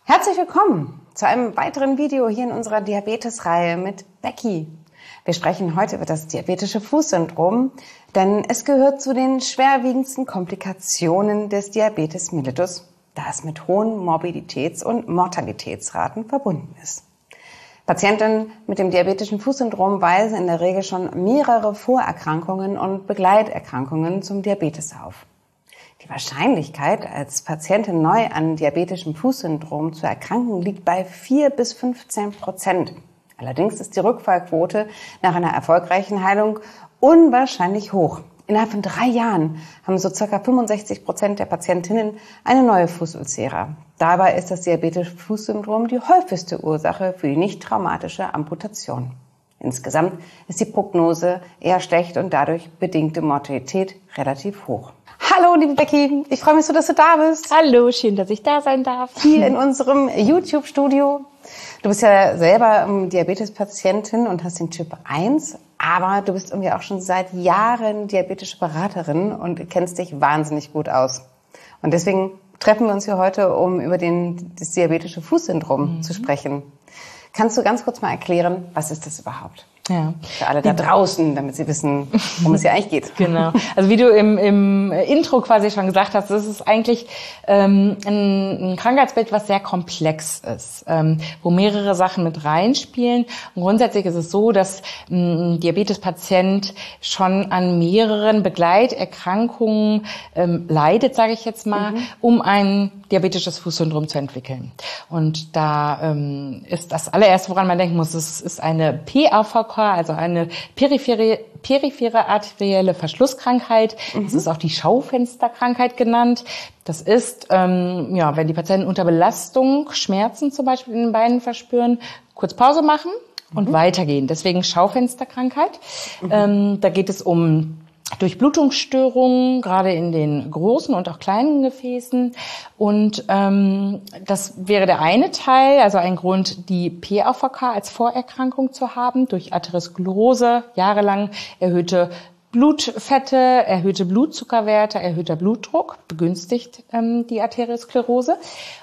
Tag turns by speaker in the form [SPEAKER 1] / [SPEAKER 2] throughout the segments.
[SPEAKER 1] Herzlich willkommen zu einem weiteren Video hier in unserer Diabetes-Reihe mit Becky. Wir sprechen heute über das diabetische Fußsyndrom, denn es gehört zu den schwerwiegendsten Komplikationen des Diabetes mellitus, da es mit hohen Morbiditäts- und Mortalitätsraten verbunden ist. Patienten mit dem diabetischen Fußsyndrom weisen in der Regel schon mehrere Vorerkrankungen und Begleiterkrankungen zum Diabetes auf. Die Wahrscheinlichkeit, als Patientin neu an diabetischem Fußsyndrom zu erkranken, liegt bei 4 bis 15%. Allerdings ist die Rückfallquote nach einer erfolgreichen Heilung unwahrscheinlich hoch. Innerhalb von 3 Jahren haben so ca. 65% der Patientinnen eine neue Fußulcera. Dabei ist das diabetische Fußsyndrom die häufigste Ursache für die nicht traumatische Amputation. Insgesamt ist die Prognose eher schlecht und dadurch bedingte Mortalität relativ hoch. Hallo, liebe Becky, ich freue mich so, dass du da bist.
[SPEAKER 2] Hallo, schön, dass ich da sein darf.
[SPEAKER 1] Hier in unserem YouTube-Studio. Du bist ja selber Diabetespatientin und hast den Typ 1, aber du bist irgendwie auch schon seit Jahren diabetische Beraterin und kennst dich wahnsinnig gut aus. Und deswegen treffen wir uns hier heute, um über das diabetische Fußsyndrom zu sprechen. Kannst du ganz kurz mal erklären, was ist das überhaupt?
[SPEAKER 2] Ja.
[SPEAKER 1] Für alle da draußen, damit sie wissen, worum es hier eigentlich geht.
[SPEAKER 2] Genau. Also wie du im Intro quasi schon gesagt hast, das ist eigentlich ein Krankheitsbild, was sehr komplex ist, wo mehrere Sachen mit reinspielen. Und grundsätzlich ist es so, dass ein Diabetespatient schon an mehreren Begleiterkrankungen leidet, sage ich jetzt mal, um ein diabetisches Fußsyndrom zu entwickeln. Und da ist das allererste, woran man denken muss, es ist eine PAVK, also eine periphere arterielle Verschlusskrankheit. Das ist auch die Schaufensterkrankheit genannt. Das ist, wenn die Patienten unter Belastung Schmerzen zum Beispiel in den Beinen verspüren, kurz Pause machen und weitergehen. Deswegen Schaufensterkrankheit. Da geht es um Durchblutungsstörungen, gerade in den großen und auch kleinen Gefäßen. Und das wäre der eine Teil, also ein Grund, die PAVK als Vorerkrankung zu haben, durch Arteriosklerose, jahrelang erhöhte Blutfette, erhöhte Blutzuckerwerte, erhöhter Blutdruck, begünstigt die Arteriosklerose.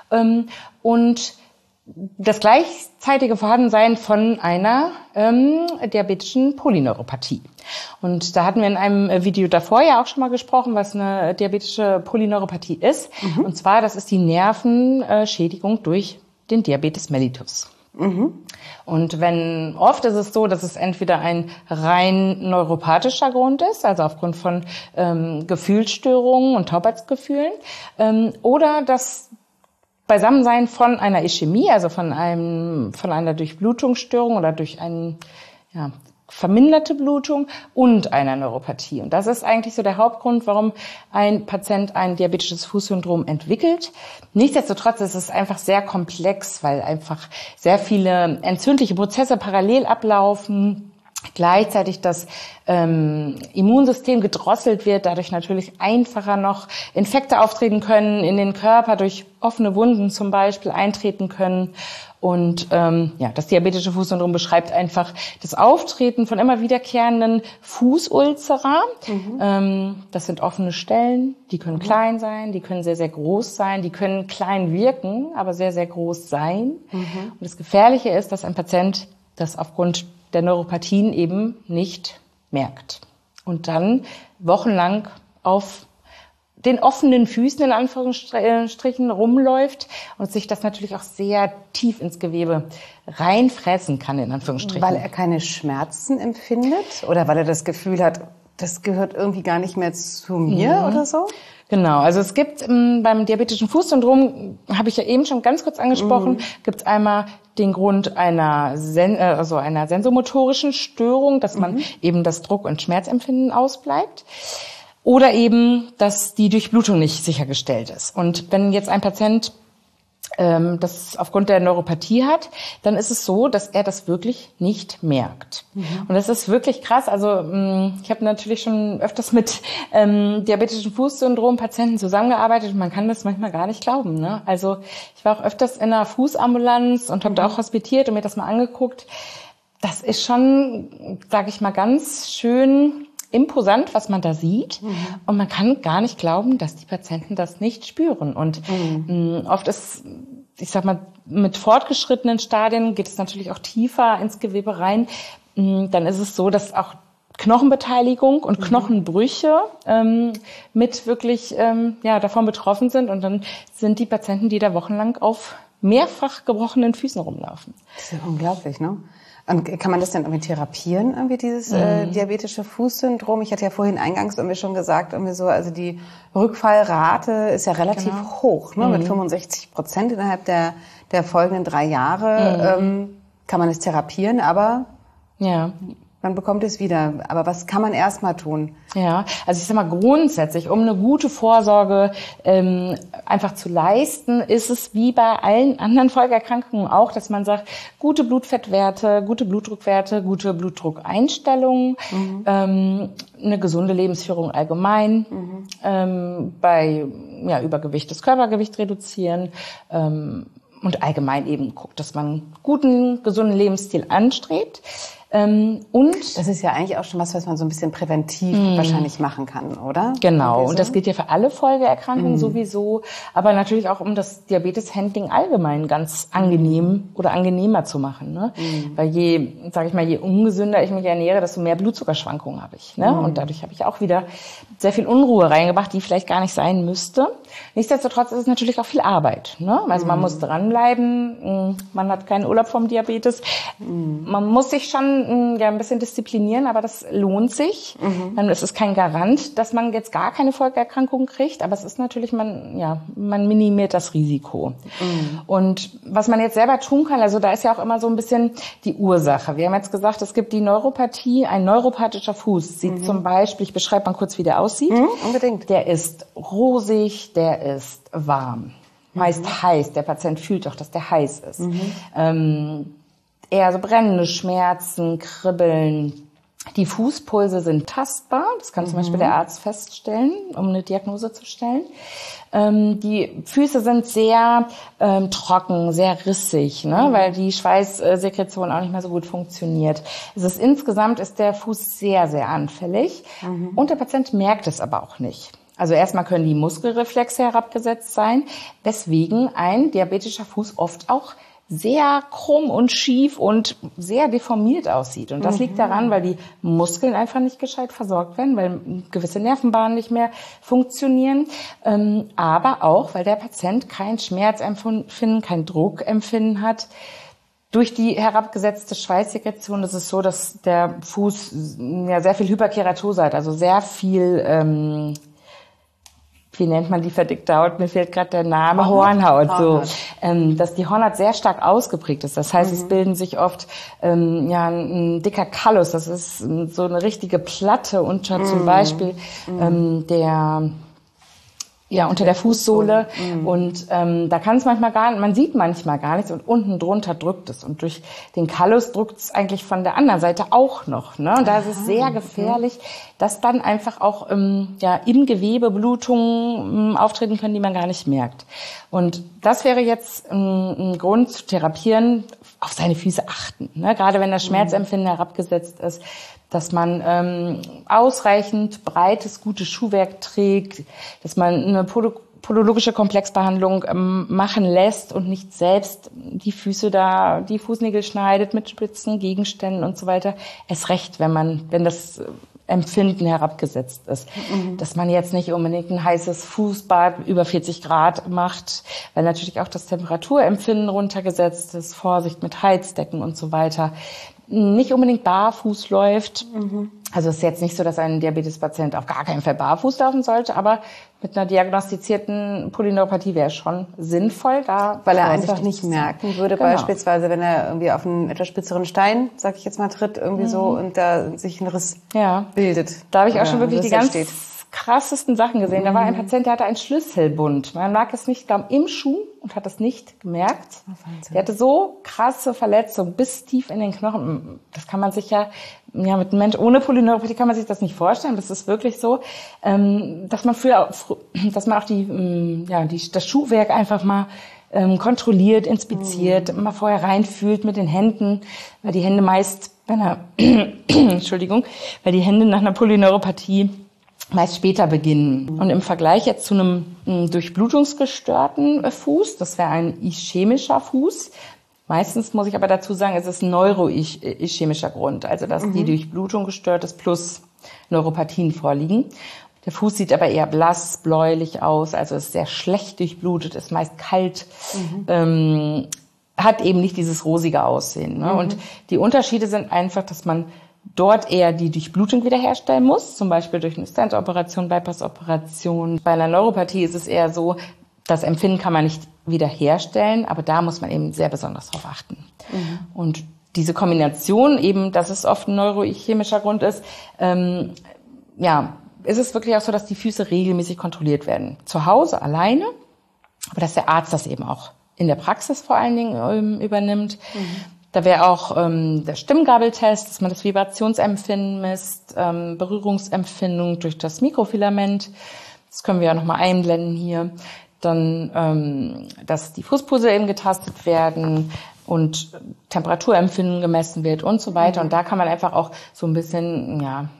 [SPEAKER 2] Und das gleichzeitige Vorhandensein von einer diabetischen Polyneuropathie. Und da hatten wir in einem Video davor ja auch schon mal gesprochen, was eine diabetische Polyneuropathie ist. Und zwar, das ist die Nervenschädigung durch den Diabetes mellitus. Und oft ist es so, dass es entweder ein rein neuropathischer Grund ist, also aufgrund von Gefühlsstörungen und Taubheitsgefühlen, oder das Beisammensein von einer Ischämie, also von einer Durchblutungsstörung oder durch eine verminderte Blutung und einer Neuropathie. Und das ist eigentlich so der Hauptgrund, warum ein Patient ein diabetisches Fußsyndrom entwickelt. Nichtsdestotrotz ist es einfach sehr komplex, weil einfach sehr viele entzündliche Prozesse parallel ablaufen. Gleichzeitig das Immunsystem gedrosselt wird, dadurch natürlich einfacher noch Infekte auftreten können, in den Körper durch offene Wunden zum Beispiel eintreten können. Und das diabetische Fußsyndrom beschreibt einfach das Auftreten von immer wiederkehrenden Fußulcera. Das sind offene Stellen, die können klein sein, die können sehr, sehr groß sein, die können klein wirken, aber sehr, sehr groß sein. Und das Gefährliche ist, dass ein Patient das aufgrund der Neuropathien eben nicht merkt. Und dann wochenlang auf den offenen Füßen in Anführungsstrichen rumläuft und sich das natürlich auch sehr tief ins Gewebe reinfressen kann, in Anführungsstrichen.
[SPEAKER 1] Weil er keine Schmerzen empfindet oder weil er das Gefühl hat, das gehört irgendwie gar nicht mehr zu mir oder so?
[SPEAKER 2] Genau, also es gibt beim diabetischen Fußsyndrom, habe ich ja eben schon ganz kurz angesprochen, gibt es einmal den Grund einer sensomotorischen Störung, dass man eben das Druck- und Schmerzempfinden ausbleibt. Oder eben, dass die Durchblutung nicht sichergestellt ist. Und wenn jetzt ein Patient das aufgrund der Neuropathie hat, dann ist es so, dass er das wirklich nicht merkt. Und das ist wirklich krass. Also ich habe natürlich schon öfters mit diabetischen Fußsyndrom-Patienten zusammengearbeitet und man kann das manchmal gar nicht glauben. Ne? Also ich war auch öfters in einer Fußambulanz und habe da auch hospitiert und mir das mal angeguckt. Das ist schon, sage ich mal, ganz schön imposant, was man da sieht. Und man kann gar nicht glauben, dass die Patienten das nicht spüren. Und oft ist ich sag mal, mit fortgeschrittenen Stadien geht es natürlich auch tiefer ins Gewebe rein. Dann ist es so, dass auch Knochenbeteiligung und Knochenbrüche mit wirklich davon betroffen sind. Und dann sind die Patienten, die da wochenlang auf mehrfach gebrochenen Füßen rumlaufen.
[SPEAKER 1] Das ist ja unglaublich, ne? Und kann man das denn irgendwie therapieren, irgendwie dieses diabetische Fußsyndrom? Ich hatte ja vorhin eingangs irgendwie schon gesagt, irgendwie so, also die Rückfallrate ist ja relativ hoch, ne? Mit 65% innerhalb der folgenden 3 Jahre kann man es therapieren, aber man bekommt es wieder. Aber was kann man erstmal tun?
[SPEAKER 2] Ja, also ich sag mal grundsätzlich, um eine gute Vorsorge einfach zu leisten, ist es wie bei allen anderen Folgeerkrankungen auch, dass man sagt, gute Blutfettwerte, gute Blutdruckwerte, gute Blutdruckeinstellungen, eine gesunde Lebensführung allgemein, bei Übergewicht das Körpergewicht reduzieren, und allgemein eben guckt, dass man einen guten, gesunden Lebensstil anstrebt. Und
[SPEAKER 1] das ist ja eigentlich auch schon was man so ein bisschen präventiv wahrscheinlich machen kann, oder?
[SPEAKER 2] Genau. Und das gilt ja für alle Folgeerkrankungen sowieso, aber natürlich auch, um das Diabetes-Handling allgemein ganz angenehm oder angenehmer zu machen. Ne? Weil je ungesünder ich mich ernähre, desto mehr Blutzuckerschwankungen habe ich. Ne? Und dadurch habe ich auch wieder sehr viel Unruhe reingebracht, die vielleicht gar nicht sein müsste. Nichtsdestotrotz ist es natürlich auch viel Arbeit. Ne? Also man muss dranbleiben, man hat keinen Urlaub vom Diabetes. Man muss sich schon ein bisschen disziplinieren, aber das lohnt sich. Es ist kein Garant, dass man jetzt gar keine Folgeerkrankung kriegt, aber es ist natürlich, man minimiert das Risiko. Und was man jetzt selber tun kann, also da ist ja auch immer so ein bisschen die Ursache. Wir haben jetzt gesagt, es gibt die Neuropathie, ein neuropathischer Fuß sieht zum Beispiel, ich beschreibe mal kurz, wie der aussieht.
[SPEAKER 1] Unbedingt.
[SPEAKER 2] Der ist rosig, der ist warm, meist heiß. Der Patient fühlt doch, dass der heiß ist. Eher so brennende Schmerzen, Kribbeln. Die Fußpulse sind tastbar. Das kann zum Beispiel der Arzt feststellen, um eine Diagnose zu stellen. Die Füße sind sehr trocken, sehr rissig, ne? Weil die Schweißsekretion auch nicht mehr so gut funktioniert. Insgesamt ist der Fuß sehr, sehr anfällig. Und der Patient merkt es aber auch nicht. Also erstmal können die Muskelreflexe herabgesetzt sein, weswegen ein diabetischer Fuß oft auch sehr krumm und schief und sehr deformiert aussieht. Und das liegt daran, weil die Muskeln einfach nicht gescheit versorgt werden, weil gewisse Nervenbahnen nicht mehr funktionieren, aber auch, weil der Patient kein Schmerzempfinden, kein Druckempfinden hat. Durch die herabgesetzte Schweißsekretion ist es so, dass der Fuß sehr viel Hyperkeratose hat, also sehr viel wie nennt man die verdickte Haut? Mir fehlt gerade der Name. Hornhaut. So, dass die Hornhaut sehr stark ausgeprägt ist. Das heißt, es bilden sich oft ein dicker Kallus. Das ist so eine richtige Platte unter zum Beispiel unter der Fußsohle. Und da kann es manchmal man sieht manchmal gar nichts und unten drunter drückt es. Und durch den Kallus drückt es eigentlich von der anderen Seite auch noch. Ne? Und da ist es sehr gefährlich, dass dann einfach auch im Gewebe Blutungen auftreten können, die man gar nicht merkt. Und das wäre jetzt ein Grund zu therapieren, auf seine Füße achten. Ne? Gerade wenn das Schmerzempfinden herabgesetzt ist, dass man ausreichend breites, gutes Schuhwerk trägt, dass man eine podologische Komplexbehandlung machen lässt und nicht selbst die Fußnägel schneidet mit spitzen Gegenständen und so weiter. Erst recht, wenn das Empfinden herabgesetzt ist. Dass man jetzt nicht unbedingt ein heißes Fußbad über 40 Grad macht, weil natürlich auch das Temperaturempfinden runtergesetzt ist, Vorsicht mit Heizdecken und so weiter. Nicht unbedingt barfuß läuft. Also es ist jetzt nicht so, dass ein Diabetespatient auf gar keinen Fall barfuß laufen sollte, aber mit einer diagnostizierten Polyneuropathie wäre es schon sinnvoll,
[SPEAKER 1] weil er einfach nicht merken würde, beispielsweise, wenn er irgendwie auf einen etwas spitzeren Stein, sag ich jetzt mal, tritt, irgendwie so und da sich ein Riss bildet.
[SPEAKER 2] Da habe ich auch schon wirklich die ganz krassesten Sachen gesehen. Da war ein Patient, der hatte einen Schlüsselbund. Man mag es nicht glauben, im Schuh und hat das nicht gemerkt. Der hatte so krasse Verletzungen bis tief in den Knochen. Das kann man sich mit einem Mensch ohne Polyneuropathie kann man sich das nicht vorstellen. Das ist wirklich so, dass man auch das Schuhwerk einfach mal kontrolliert, inspiziert, mal vorher reinfühlt mit den Händen, weil die Hände meist, weil die Hände nach einer Polyneuropathie meist später beginnen. Und im Vergleich jetzt zu einem durchblutungsgestörten Fuß, das wäre ein ischämischer Fuß. Meistens muss ich aber dazu sagen, es ist ein neuroischämischer Grund, also dass die Durchblutung gestört ist plus Neuropathien vorliegen. Der Fuß sieht aber eher blass, bläulich aus, also ist sehr schlecht durchblutet, ist meist kalt, hat eben nicht dieses rosige Aussehen. Ne? Und die Unterschiede sind einfach, dass man dort eher die Durchblutung wiederherstellen muss, zum Beispiel durch eine Stent-Operation, Bypass-Operation. Bei einer Neuropathie ist es eher so, das Empfinden kann man nicht wiederherstellen, aber da muss man eben sehr besonders drauf achten. Und diese Kombination eben, dass es oft ein neurochemischer Grund ist, ist es wirklich auch so, dass die Füße regelmäßig kontrolliert werden. Zu Hause alleine, aber dass der Arzt das eben auch in der Praxis vor allen Dingen übernimmt. Da wäre auch der Stimmgabeltest, dass man das Vibrationsempfinden misst, Berührungsempfindung durch das Mikrofilament. Das können wir ja nochmal einblenden hier. Dann, dass die Fußpulse eben getastet werden und Temperaturempfinden gemessen wird und so weiter. Und da kann man einfach auch so ein bisschen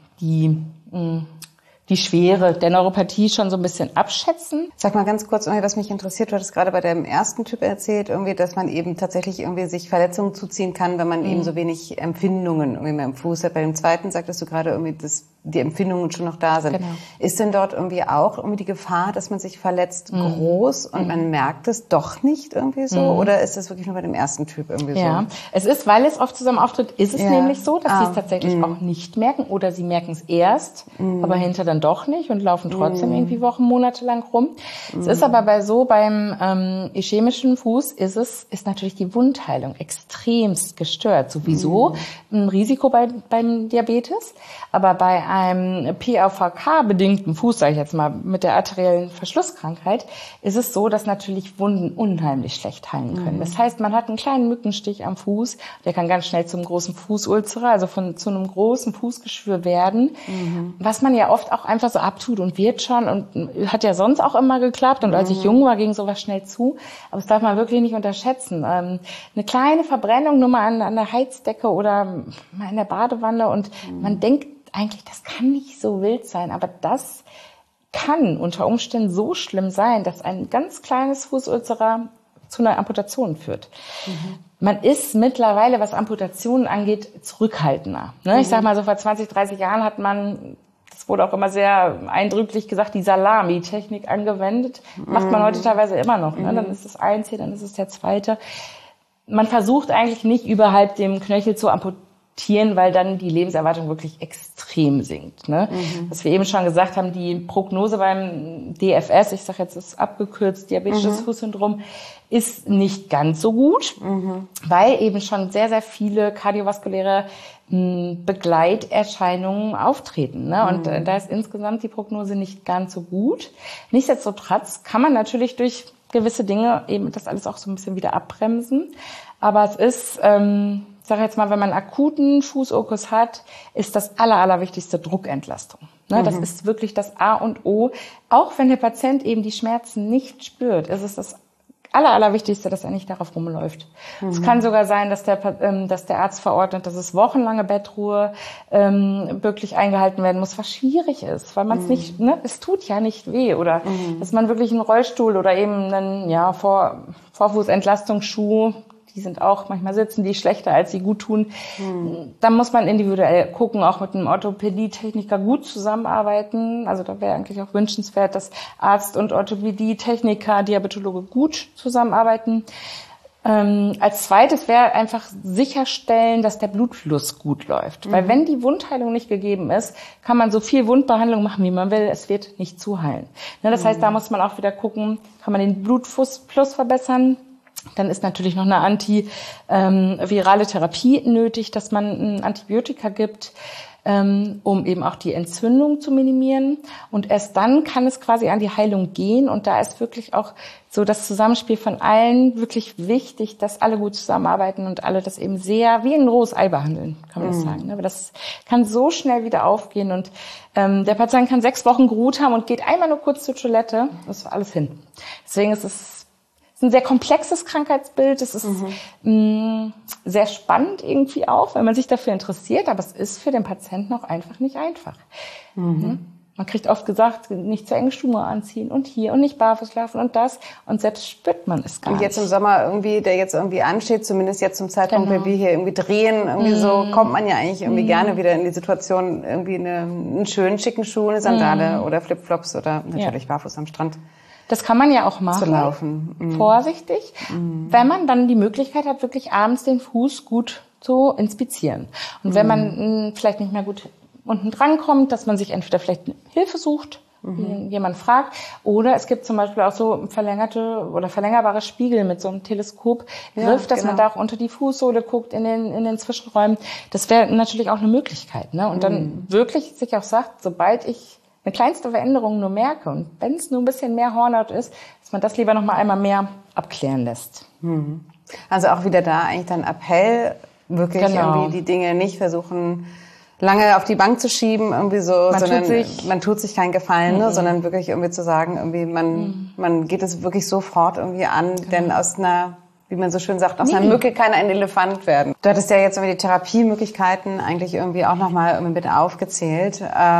[SPEAKER 2] die Schwere der Neuropathie schon so ein bisschen abschätzen.
[SPEAKER 1] Sag mal ganz kurz, was mich interessiert, du hattest gerade bei dem ersten Typ erzählt, irgendwie, dass man eben tatsächlich irgendwie sich Verletzungen zuziehen kann, wenn man eben so wenig Empfindungen irgendwie mehr im Fuß hat. Bei dem zweiten sagtest du gerade irgendwie, dass die Empfindungen schon noch da sind.
[SPEAKER 2] Genau.
[SPEAKER 1] Ist denn dort irgendwie auch irgendwie die Gefahr, dass man sich verletzt, groß und man merkt es doch nicht irgendwie so? Oder ist das wirklich nur bei dem ersten Typ irgendwie so?
[SPEAKER 2] Ja, es ist, weil es oft zusammen auftritt, ist es nämlich so, dass sie es tatsächlich auch nicht merken oder sie merken es erst, aber hinter dann doch nicht und laufen trotzdem irgendwie Wochen, Monate lang rum. Es ist aber beim ischämischen Fuß ist natürlich die Wundheilung extremst gestört. Sowieso ein Risiko beim Diabetes, aber bei einem PAVK-bedingten Fuß, sage ich jetzt mal, mit der arteriellen Verschlusskrankheit, ist es so, dass natürlich Wunden unheimlich schlecht heilen können. Das heißt, man hat einen kleinen Mückenstich am Fuß, der kann ganz schnell zum großen Fußulcer, also zu einem großen Fußgeschwür werden, was man ja oft auch einfach so abtut und wird schon und hat ja sonst auch immer geklappt und als ich jung war, ging sowas schnell zu, aber das darf man wirklich nicht unterschätzen. Eine kleine Verbrennung nur mal an der Heizdecke oder mal in der Badewanne und man denkt eigentlich, das kann nicht so wild sein, aber das kann unter Umständen so schlimm sein, dass ein ganz kleines Fußulcer zu einer Amputation führt. Man ist mittlerweile, was Amputationen angeht, zurückhaltender. Ne? Ich sag mal so, vor 20, 30 Jahren hat man, das wurde auch immer sehr eindrücklich gesagt, die Salami-Technik angewendet. Macht man heute teilweise immer noch. Ne? Dann ist es eins hier, dann ist es der zweite. Man versucht eigentlich nicht überhalb dem Knöchel zu amputieren, weil dann die Lebenserwartung wirklich extrem sinkt. Ne? Was wir eben schon gesagt haben, die Prognose beim DFS, ich sage jetzt, ist abgekürzt, diabetisches Fußsyndrom, ist nicht ganz so gut, weil eben schon sehr, sehr viele kardiovaskuläre Begleiterscheinungen auftreten. Ne? Und da ist insgesamt die Prognose nicht ganz so gut. Nichtsdestotrotz kann man natürlich durch gewisse Dinge eben das alles auch so ein bisschen wieder abbremsen. Aber es ist, ich sage jetzt mal, wenn man akuten Fußulkus hat, ist das allerwichtigste Druckentlastung. Ne, das ist wirklich das A und O. Auch wenn der Patient eben die Schmerzen nicht spürt, ist es das Allerwichtigste, dass er nicht darauf rumläuft. Es kann sogar sein, dass der Arzt verordnet, dass es wochenlange Bettruhe wirklich eingehalten werden muss, was schwierig ist, weil man es nicht, ne, es tut ja nicht weh oder dass man wirklich einen Rollstuhl oder eben einen Vorfußentlastungsschuh, die sind auch, manchmal sitzen die schlechter, als sie gut tun. Da muss man individuell gucken, auch mit einem Orthopädietechniker gut zusammenarbeiten. Also da wäre eigentlich auch wünschenswert, dass Arzt und Orthopädietechniker, Diabetologe gut zusammenarbeiten. Als zweites wäre einfach sicherstellen, dass der Blutfluss gut läuft. Weil wenn die Wundheilung nicht gegeben ist, kann man so viel Wundbehandlung machen, wie man will. Es wird nicht zuheilen. Das heißt, da muss man auch wieder gucken, kann man den Blutfluss verbessern. Dann ist natürlich noch eine antivirale Therapie nötig, dass man ein Antibiotika gibt, um eben auch die Entzündung zu minimieren. Und erst dann kann es quasi an die Heilung gehen. Und da ist wirklich auch so das Zusammenspiel von allen wirklich wichtig, dass alle gut zusammenarbeiten und alle das eben sehr wie ein rohes Ei behandeln, kann man das sagen. Aber das kann so schnell wieder aufgehen. Und der Patient kann 6 Wochen geruht haben und geht einmal nur kurz zur Toilette. Das ist alles hin. Deswegen ist es ein sehr komplexes Krankheitsbild. Es ist sehr spannend irgendwie auch, wenn man sich dafür interessiert. Aber es ist für den Patienten auch einfach nicht einfach. Man kriegt oft gesagt, nicht zu enge Schuhe anziehen und hier und nicht barfuß laufen und das. Und selbst spürt man es gar nicht.
[SPEAKER 1] Und jetzt im Sommer irgendwie, der jetzt irgendwie ansteht, zumindest jetzt zum Zeitpunkt, wenn wir hier irgendwie drehen, irgendwie so, kommt man ja eigentlich irgendwie gerne wieder in die Situation, irgendwie einen schönen, schicken Schuh, eine Sandale oder Flipflops oder natürlich barfuß am Strand.
[SPEAKER 2] Das kann man ja auch machen.
[SPEAKER 1] Zu laufen.
[SPEAKER 2] Vorsichtig. Wenn man dann die Möglichkeit hat, wirklich abends den Fuß gut zu inspizieren. Und wenn man vielleicht nicht mehr gut unten dran kommt, dass man sich entweder vielleicht Hilfe sucht, jemand fragt, oder es gibt zum Beispiel auch so verlängerte oder verlängerbare Spiegel mit so einem Teleskopgriff, dass man da auch unter die Fußsohle guckt in den Zwischenräumen. Das wäre natürlich auch eine Möglichkeit, ne? Und dann wirklich sich auch sagt, sobald ich eine kleinste Veränderung nur merke und wenn es nur ein bisschen mehr Hornhaut ist, dass man das lieber noch mal einmal mehr abklären lässt.
[SPEAKER 1] Also auch wieder da eigentlich dann Appell, wirklich irgendwie die Dinge nicht versuchen lange auf die Bank zu schieben, irgendwie so, sondern man tut sich keinen Gefallen, ne, sondern wirklich irgendwie zu sagen, irgendwie man geht es wirklich sofort irgendwie an, denn aus einer, wie man so schön sagt, aus einer Mücke kann ein Elefant werden. Du hattest ja jetzt irgendwie die Therapiemöglichkeiten eigentlich irgendwie auch nochmal irgendwie mit aufgezählt.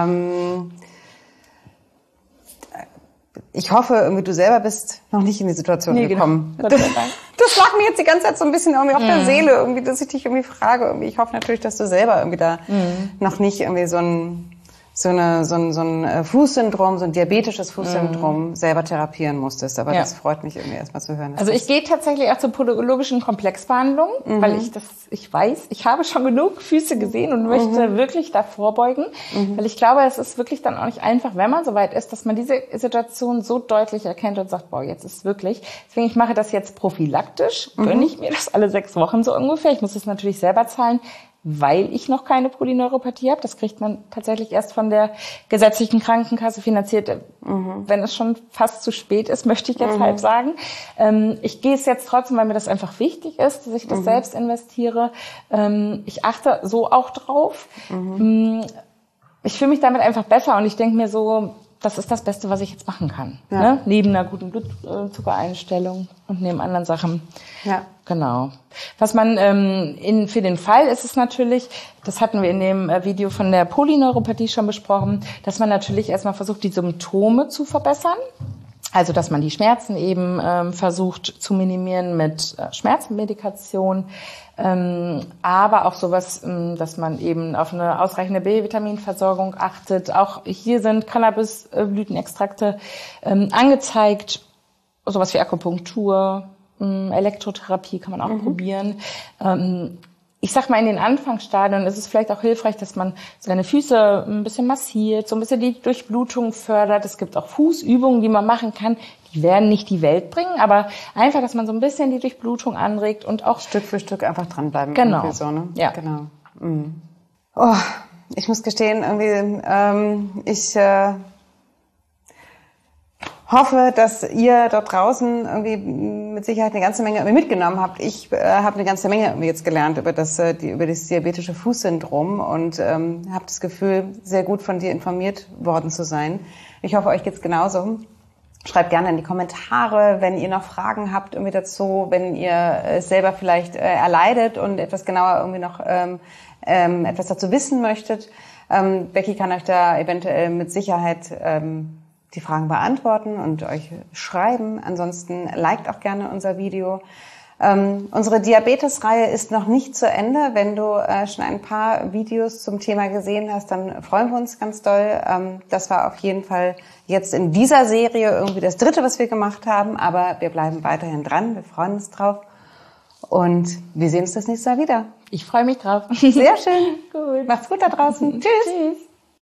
[SPEAKER 1] Ich hoffe, irgendwie du selber bist noch nicht in die Situation gekommen.
[SPEAKER 2] Gott sei Dank.
[SPEAKER 1] Das lag mir jetzt die ganze Zeit so ein bisschen irgendwie auf der Seele, irgendwie, dass ich dich irgendwie frage. Irgendwie. Ich hoffe natürlich, dass du selber irgendwie da noch nicht irgendwie so ein Fußsyndrom, so ein diabetisches Fußsyndrom selber therapieren musstest. Aber das freut mich irgendwie erstmal zu hören.
[SPEAKER 2] Also ich gehe tatsächlich auch zur podologischen Komplexbehandlung, weil ich weiß, ich habe schon genug Füße gesehen und möchte wirklich da vorbeugen, weil ich glaube, es ist wirklich dann auch nicht einfach, wenn man so weit ist, dass man diese Situation so deutlich erkennt und sagt, boah, jetzt ist wirklich. Deswegen, ich mache das jetzt prophylaktisch, gönne ich mir das alle 6 Wochen so ungefähr. Ich muss es natürlich selber zahlen, weil ich noch keine Polyneuropathie habe. Das kriegt man tatsächlich erst von der gesetzlichen Krankenkasse finanziert, wenn es schon fast zu spät ist, möchte ich jetzt halb sagen. Ich gehe es jetzt trotzdem, weil mir das einfach wichtig ist, dass ich das selbst investiere. Ich achte so auch drauf. Ich fühle mich damit einfach besser und ich denke mir so, das ist das Beste, was ich jetzt machen kann. Ja. Ne? Neben einer guten Blutzuckereinstellung und neben anderen Sachen. Ja. Genau. Was man für den Fall ist es natürlich, das hatten wir in dem Video von der Polyneuropathie schon besprochen, dass man natürlich erstmal versucht, die Symptome zu verbessern. Also, dass man die Schmerzen eben versucht zu minimieren mit Schmerzmedikation, aber auch sowas, dass man eben auf eine ausreichende B-Vitaminversorgung achtet. Auch hier sind Cannabisblütenextrakte angezeigt, sowas wie Akupunktur, Elektrotherapie kann man auch probieren. Ich sag mal, in den Anfangsstadien ist es vielleicht auch hilfreich, dass man seine Füße ein bisschen massiert, so ein bisschen die Durchblutung fördert. Es gibt auch Fußübungen, die man machen kann. Die werden nicht die Welt bringen, aber einfach, dass man so ein bisschen die Durchblutung anregt und auch
[SPEAKER 1] Stück für Stück einfach dranbleiben.
[SPEAKER 2] Genau.
[SPEAKER 1] So, ne?
[SPEAKER 2] Ja.
[SPEAKER 1] Genau. Oh, ich muss gestehen, irgendwie, ich hoffe, dass ihr dort draußen irgendwie mit Sicherheit eine ganze Menge mitgenommen habt. Ich habe eine ganze Menge jetzt gelernt über das diabetische Fußsyndrom und habe das Gefühl, sehr gut von dir informiert worden zu sein. Ich hoffe, euch geht's genauso. Schreibt gerne in die Kommentare, wenn ihr noch Fragen habt irgendwie dazu, wenn ihr es selber vielleicht erleidet und etwas genauer irgendwie noch etwas dazu wissen möchtet. Becky kann euch da eventuell mit Sicherheit die Fragen beantworten und euch schreiben. Ansonsten liked auch gerne unser Video. Unsere Diabetes-Reihe ist noch nicht zu Ende. Wenn du schon ein paar Videos zum Thema gesehen hast, dann freuen wir uns ganz doll. Das war auf jeden Fall jetzt in dieser Serie irgendwie das 3., was wir gemacht haben. Aber wir bleiben weiterhin dran. Wir freuen uns drauf. Und wir sehen uns das nächste Mal wieder.
[SPEAKER 2] Ich freue mich drauf.
[SPEAKER 1] Sehr schön.
[SPEAKER 2] Gut.
[SPEAKER 1] Macht's gut da draußen. Tschüss.
[SPEAKER 2] Tschüss.